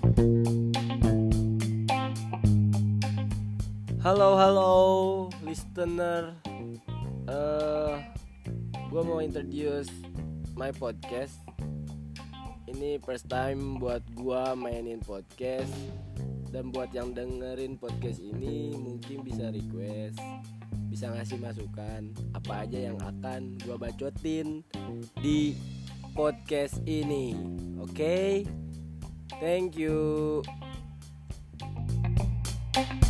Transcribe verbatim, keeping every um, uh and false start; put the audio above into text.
Halo halo listener, uh, gue mau introduce my podcast. Ini first time buat gue mainin podcast. Dan buat yang dengerin podcast ini mungkin bisa request, bisa ngasih masukan apa aja yang akan gue bacotin di podcast ini. Oke, okay? Thank you.